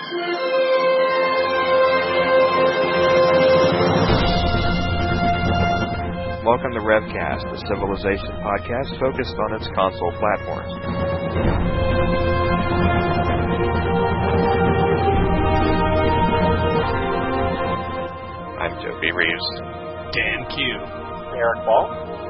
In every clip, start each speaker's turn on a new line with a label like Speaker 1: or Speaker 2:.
Speaker 1: Welcome to Revcast, the Civilization podcast focused on its console platforms. I'm Joe B. Reeves.
Speaker 2: Dan Q.
Speaker 3: Eric Ball.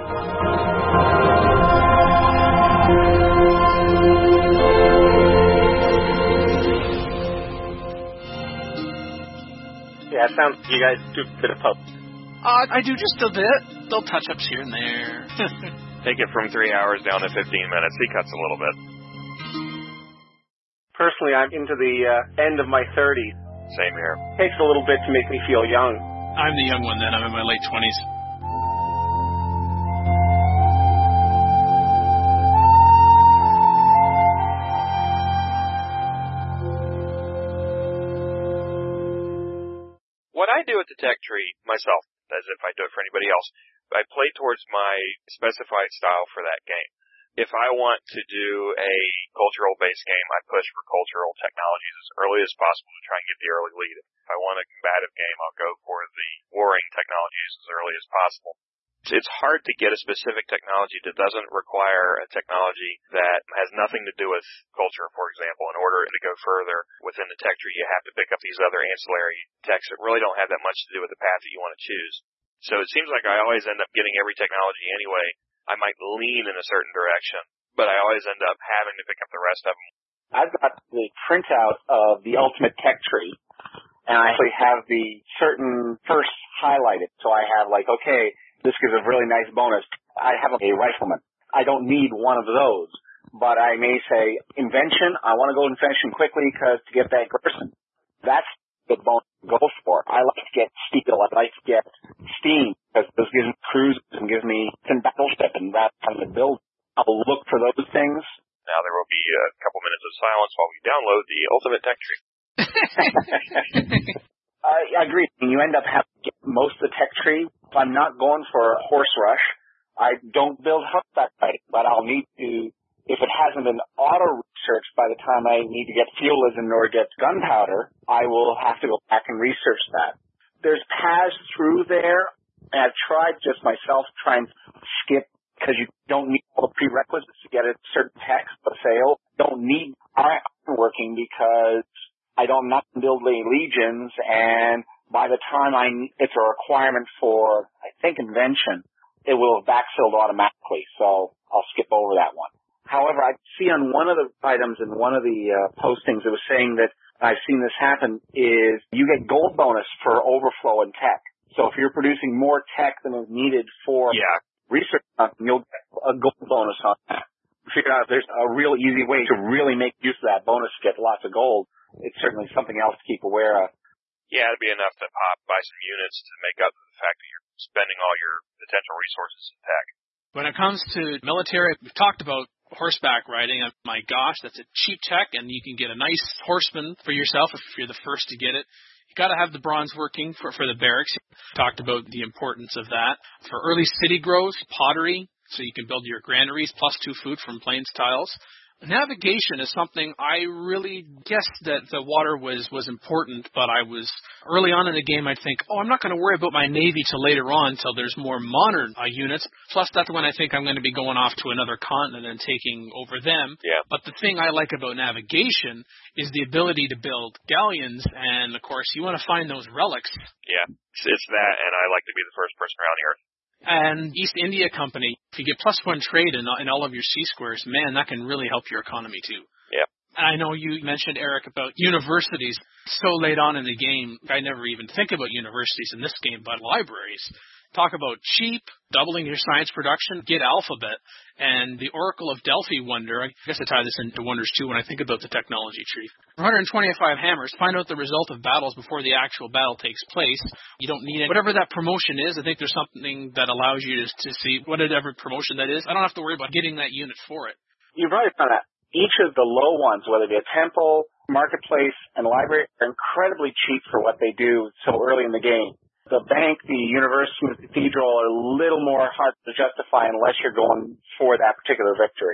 Speaker 3: Yeah, it sounds like you guys do a bit of post.
Speaker 2: I do just a bit. Little touch-ups here and there.
Speaker 1: Take it from 3 hours down to 15 minutes. He cuts a little bit.
Speaker 3: Personally, I'm into the end of my 30s.
Speaker 1: Same here.
Speaker 3: Takes a little bit to make me feel young.
Speaker 2: I'm the young one then. I'm in my late 20s.
Speaker 1: What I do at the tech tree myself, as if I do it for anybody else, I play towards my specified style for that game. If I want to do a cultural-based game, I push for cultural technologies as early as possible to try and get the early lead. If I want a combative game, I'll go for the warring technologies as early as possible. It's hard to get a specific technology that doesn't require a technology that has nothing to do with culture, for example. In order to go further within the tech tree, you have to pick up these other ancillary techs that really don't have that much to do with the path that you want to choose. So it seems like I always end up getting every technology anyway. I might lean in a certain direction, but I always end up having to pick up the rest of them.
Speaker 3: I've got the printout of the Ultimate Tech Tree, and I actually have the certain first highlighted. So I have like, okay, this gives a really nice bonus. I have a rifleman. I don't need one of those, but I may say invention. I want to go invention quickly because to get that person. That's the bonus to go for. I like to get steel. I like to get steam because this gives me cruises and gives me some battleship and that kind of build. I'll look for those things.
Speaker 1: Now there will be a couple minutes of silence while we download the Ultimate Tech Tree.
Speaker 3: I agree. You end up having to get most of the tech tree. If I'm not going for a horse rush, I don't build horseback riding, but I'll need to, if it hasn't been auto-researched by the time I need to get fuelism or get gunpowder, I will have to go back and research that. There's paths through there, and I've tried just myself try and skip because you don't need all the prerequisites to get a certain text, but sale. Don't need iron working because I'm not going to build any legions, and by the time it's a requirement for, I think, invention, it will have backfilled automatically, so I'll skip over that one. However, I see on one of the items in one of the postings, it was saying that I've seen this happen, is you get gold bonus for overflow in tech. So if you're producing more tech than is needed for research, you'll get a gold bonus on that. Figure out if there's a real easy way to really make use of that bonus to get lots of gold. It's certainly something else to keep aware of.
Speaker 1: Yeah, it'd be enough to buy some units to make up for the fact that you're spending all your potential resources in tech.
Speaker 2: When it comes to military, we've talked about horseback riding. My gosh, that's a cheap tech, and you can get a nice horseman for yourself if you're the first to get it. You got to have the bronze working for the barracks. We talked about the importance of that. For early city growth, pottery, so you can build your granaries, +2 food from plains tiles. Navigation is something I really guessed that the water was important, but I was early on in the game I'd think, I'm not going to worry about my navy till later on, till there's more modern units. Plus that's when I think I'm going to be going off to another continent and taking over them.
Speaker 1: Yeah.
Speaker 2: But the thing I like about navigation is the ability to build galleons, and of course you want to find those relics.
Speaker 1: Yeah, it's that, and I like to be the first person around here.
Speaker 2: And East India Company, if you get +1 trade in all of your C-squares, man, that can really help your economy too.
Speaker 1: Yeah.
Speaker 2: And I know you mentioned, Eric, about universities so late on in the game. I never even think about universities in this game, but libraries. Talk about cheap, doubling your science production, get Alphabet, and the Oracle of Delphi wonder. I guess I tie this into wonders too when I think about the technology tree. 125 hammers, find out the result of battles before the actual battle takes place. You don't need it. Whatever that promotion is, I think there's something that allows you to see whatever promotion that is. I don't have to worry about getting that unit for it.
Speaker 3: You're right on that. Each of the low ones, whether it be a temple, marketplace, and library, are incredibly cheap for what they do so early in the game. The bank, the university, the cathedral are a little more hard to justify unless you're going for that particular victory.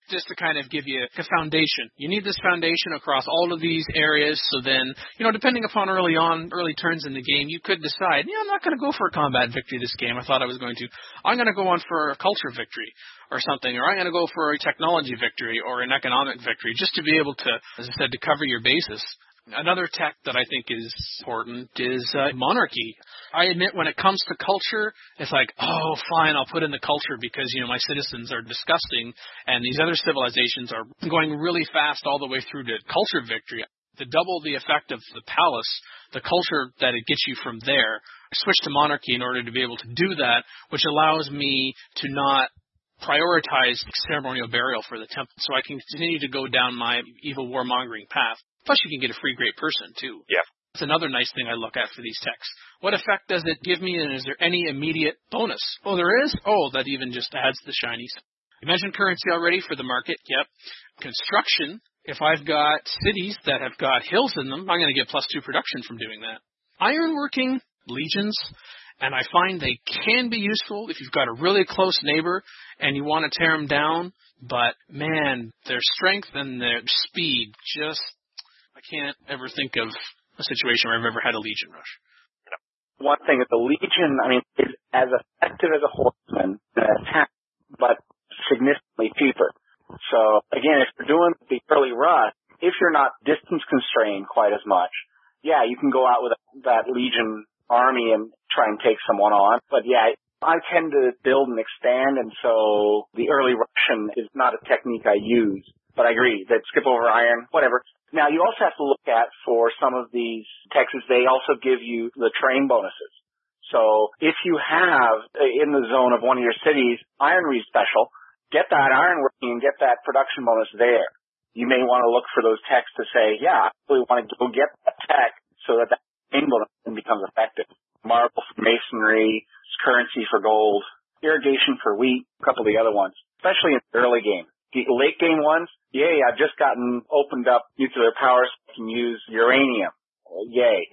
Speaker 2: Just to kind of give you a foundation. You need this foundation across all of these areas, so then, depending upon early turns in the game, you could decide, I'm not going to go for a combat victory this game. I thought I was going to. I'm going to go on for a culture victory or something, or I'm going to go for a technology victory or an economic victory, just to be able to, as I said, to cover your bases. Another tech that I think is important is monarchy. I admit when it comes to culture, it's like, oh, fine, I'll put in the culture because, my citizens are disgusting and these other civilizations are going really fast all the way through to culture victory. To double the effect of the palace, the culture that it gets you from there, I switch to monarchy in order to be able to do that, which allows me to not prioritize ceremonial burial for the temple, so I can continue to go down my evil warmongering path. Plus, you can get a free great person, too.
Speaker 1: Yeah.
Speaker 2: That's another nice thing I look at for these texts. What effect does it give me, and is there any immediate bonus? Oh, there is? Oh, that even just adds the shinies. You mentioned currency already for the market. Yep. Construction, if I've got cities that have got hills in them, I'm going to get +2 production from doing that. Ironworking, legions, and I find they can be useful if you've got a really close neighbor and you want to tear them down. But, man, their strength and their speed just... I can't ever think of a situation where I've ever had a legion rush.
Speaker 3: One thing is the legion, is as effective as a horseman in an attack, but significantly cheaper. So, again, if you're doing the early rush, if you're not distance constrained quite as much, yeah, you can go out with that legion army and try and take someone on. But, yeah, I tend to build and expand, and so the early Russian is not a technique I use. But I agree that skip over iron, whatever. Now, you also have to look at, for some of these texts, they also give you the terrain bonuses. So if you have, in the zone of one of your cities, ironry special, get that ironworking and get that production bonus there. You may want to look for those texts to say, yeah, I really want to go get that tech so that terrain bonus becomes effective. Marble for masonry, currency for gold, irrigation for wheat, a couple of the other ones, especially in the early game. The late game ones, yay, I've just opened up nuclear power so I can use uranium. Yay.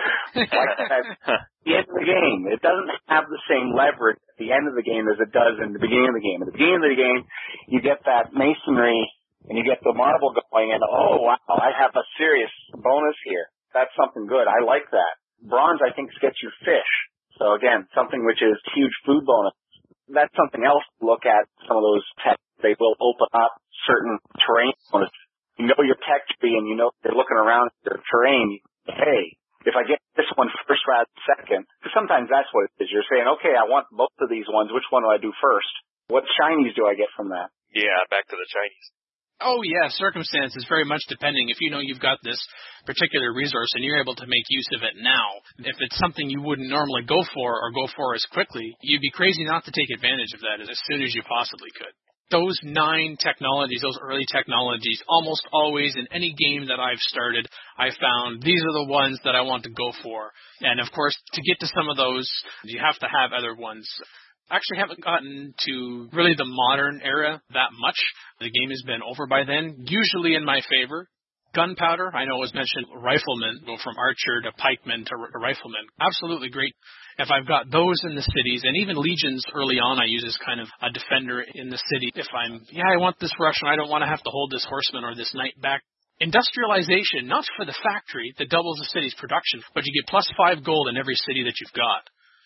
Speaker 3: At the end of the game, it doesn't have the same leverage at the end of the game as it does in the beginning of the game. At the beginning of the game, you get that masonry and you get the marble going and, oh, wow, I have a serious bonus here. That's something good. I like that. Bronze, I think, gets you fish. So, again, something which is huge food bonus. That's something else to look at, some of those texts. They will open up certain terrain bonuses. You know your tech tree and you know they're looking around at their terrain. Hey, if I get this one first rather than second, because sometimes that's what it is. You're saying, okay, I want both of these ones. Which one do I do first? What shinies do I get from that?
Speaker 1: Yeah, back to the shinies.
Speaker 2: Oh, yeah, circumstances very much depending. If you know you've got this particular resource and you're able to make use of it now, if it's something you wouldn't normally go for or go for as quickly, you'd be crazy not to take advantage of that as soon as you possibly could. Those 9 technologies, those early technologies, almost always in any game that I've started, I found these are the ones that I want to go for. And, of course, to get to some of those, you have to have other ones. I actually haven't gotten to really the modern era that much. The game has been over by then, usually in my favor. Gunpowder, I know it was mentioned, riflemen, go from archer to pikeman to rifleman. Absolutely great. If I've got those in the cities, and even legions early on I use as kind of a defender in the city. If I want this Russian, I don't want to have to hold this horseman or this knight back. Industrialization, not for the factory that doubles the city's production, but you get +5 gold in every city that you've got.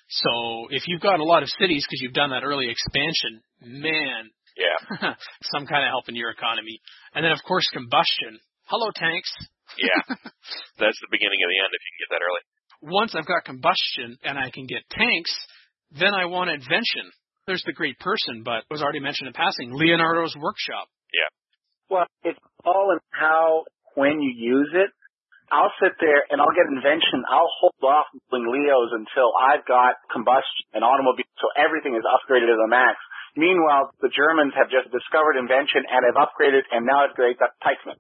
Speaker 2: So if you've got a lot of cities because you've done that early expansion, man,
Speaker 1: yeah,
Speaker 2: some kind of help in your economy. And then, of course, combustion. Hello, tanks.
Speaker 1: Yeah, that's the beginning of the end if you can get that early.
Speaker 2: Once I've got combustion and I can get tanks, then I want invention. There's the great person, but it was already mentioned in passing, Leonardo's workshop.
Speaker 1: Yeah.
Speaker 3: Well, it's all in how, when you use it. I'll sit there and I'll get invention. I'll hold off building Leos until I've got combustion and automobile, so everything is upgraded to the max. Meanwhile, the Germans have just discovered invention and have upgraded, and now it's great. That's pikemen.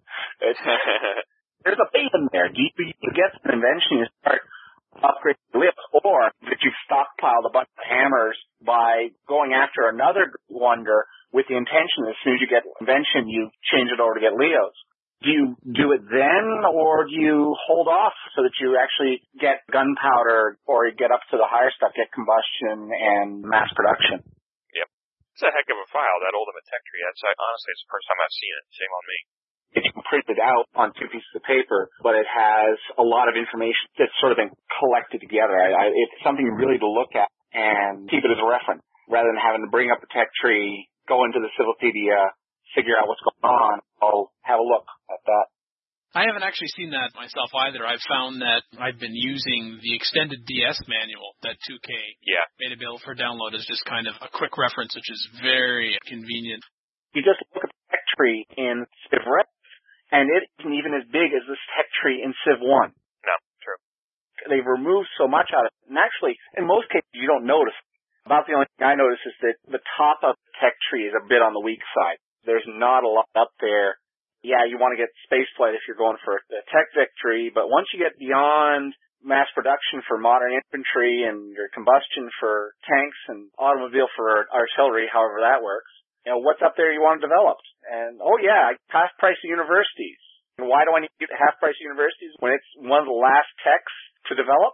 Speaker 3: There's a bait in there. You get an invention, you start upgrading Leos, or that you stockpiled a bunch of hammers by going after another wonder with the intention that as soon as you get invention, you change it over to get Leos. Do you do it then, or do you hold off so that you actually get gunpowder or you get up to the higher stuff, get combustion and mass production?
Speaker 1: Yep. It's a heck of a file, that Ultimate Tech Tree. Honestly, it's the first time I've seen it. Shame on me.
Speaker 3: It's printed out on 2 pieces of paper, but it has a lot of information that's sort of been collected together. It's something really to look at and keep it as a reference, rather than having to bring up the tech tree, go into the Civilopedia, figure out what's going on. I'll have a look at that.
Speaker 2: I haven't actually seen that myself either. I've found that I've been using the extended DS manual that 2K made available for download as just kind of a quick reference, which is very convenient.
Speaker 3: You just look at the tech tree in CivRev, and it isn't even as big as this tech tree in Civ 1.
Speaker 1: No, true.
Speaker 3: They've removed so much out of it. And actually, in most cases, you don't notice. About the only thing I notice is that the top of the tech tree is a bit on the weak side. There's not a lot up there. Yeah, you want to get spaceflight if you're going for a tech victory, but once you get beyond mass production for modern infantry and your combustion for tanks and automobile for artillery, however that works, what's up there you want to develop? And, half-price universities. And why do I need half-price universities when it's one of the last techs to develop?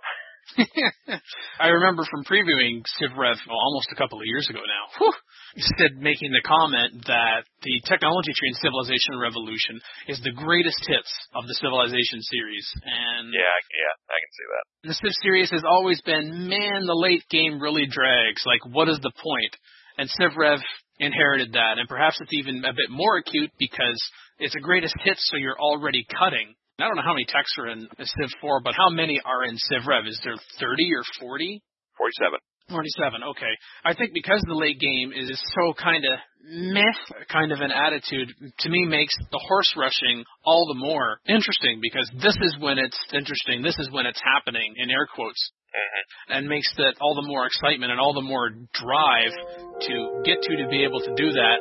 Speaker 2: I remember from previewing CivRev almost a couple of years ago now. You said, making the comment that the technology tree in Civilization Revolution is the greatest hits of the Civilization series. And
Speaker 1: yeah, I can see that.
Speaker 2: The Civ series has always been, the late game really drags. Like, what is the point? And CivRev inherited that, and perhaps it's even a bit more acute because it's a greatest hit, so you're already cutting. I don't know how many techs are in Civ 4, but how many are in CivRev? Is there 30 or 40?
Speaker 1: 47.
Speaker 2: 47, okay. I think because the late game is so kind of kind of an attitude, to me makes the horse rushing all the more interesting, because this is when it's interesting, this is when it's happening, in air quotes. And makes that all the more excitement and all the more drive to get to be able to do that.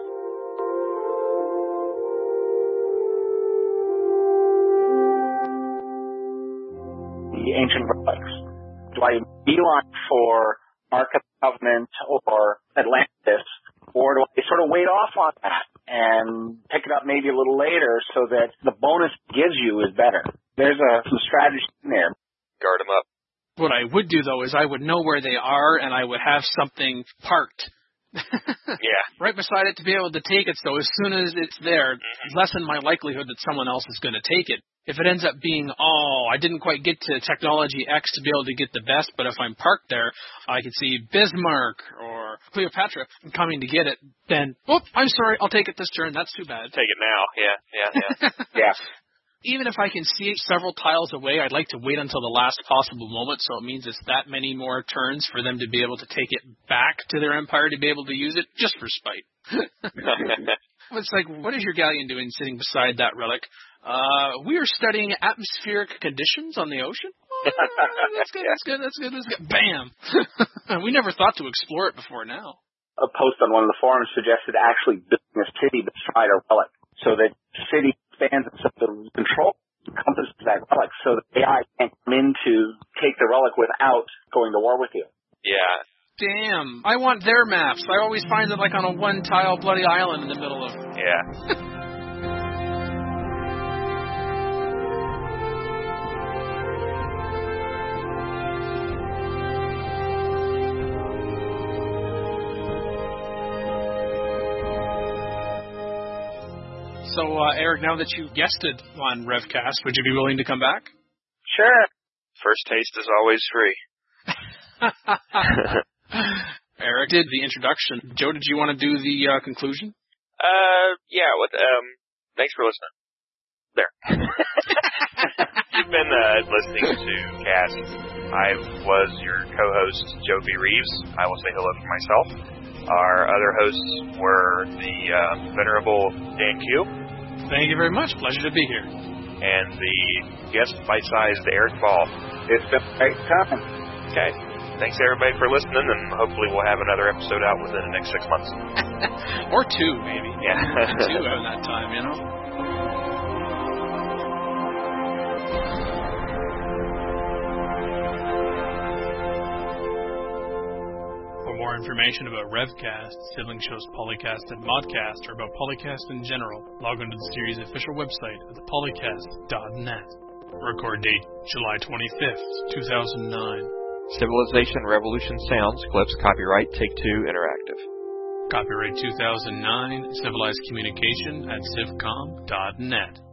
Speaker 3: The ancient relics. Do I beeline for Ark of the Covenant or Atlantis, or do I sort of wait off on that and pick it up maybe a little later so that the bonus it gives you is better? There's some strategy in there.
Speaker 1: Guard them up.
Speaker 2: What I would do, though, is I would know where they are, and I would have something parked. Right beside it to be able to take it, so as soon as it's there, lessen my likelihood that someone else is going to take it. If it ends up being, I didn't quite get to technology X to be able to get the best, but if I'm parked there, I can see Bismarck or Cleopatra coming to get it, then, I'm sorry, I'll take it this turn, that's too bad.
Speaker 1: Take it now,
Speaker 3: Yeah.
Speaker 2: Even if I can see it several tiles away, I'd like to wait until the last possible moment, so it means it's that many more turns for them to be able to take it back to their empire to be able to use it, just for spite. It's like, what is your galleon doing sitting beside that relic? We are studying atmospheric conditions on the ocean. That's good. Bam! We never thought to explore it before now.
Speaker 3: A post on one of the forums suggested actually building a city beside a relic, so that the city expands itself to control encompasses that relic, so that AI can't come in to take the relic without going to war with you.
Speaker 1: Yeah.
Speaker 2: Damn. I want their maps. I always find it like on a one-tile bloody island in the middle of...
Speaker 1: Yeah.
Speaker 2: So, Eric, now that you guested on Revcast, would you be willing to come back?
Speaker 3: Sure.
Speaker 1: First taste is always free.
Speaker 2: Eric did the introduction. Joe, did you want to do the conclusion?
Speaker 1: Yeah. Thanks for listening. There. You've been listening to Cast. I was your co-host, Joe V. Reeves. I will say hello for myself. Our other hosts were the venerable Dan Q.
Speaker 2: Thank you very much. Pleasure to be here.
Speaker 1: And the guest bite-sized Eric Ball.
Speaker 3: It's been a great time.
Speaker 1: Okay. Thanks, everybody, for listening, and hopefully we'll have another episode out within the next 6 months.
Speaker 2: Or 2, maybe.
Speaker 1: Yeah.
Speaker 2: 2 at that time, you know? For more information about Revcast, Sibling Shows Polycast, and Modcast, or about Polycast in general, log on to the series' official website at thepolycast.net. Record date, July 25th, 2009.
Speaker 1: Civilization Revolution Sounds, clips, copyright Take-Two Interactive.
Speaker 2: Copyright 2009, Civilized Communication at civcom.net.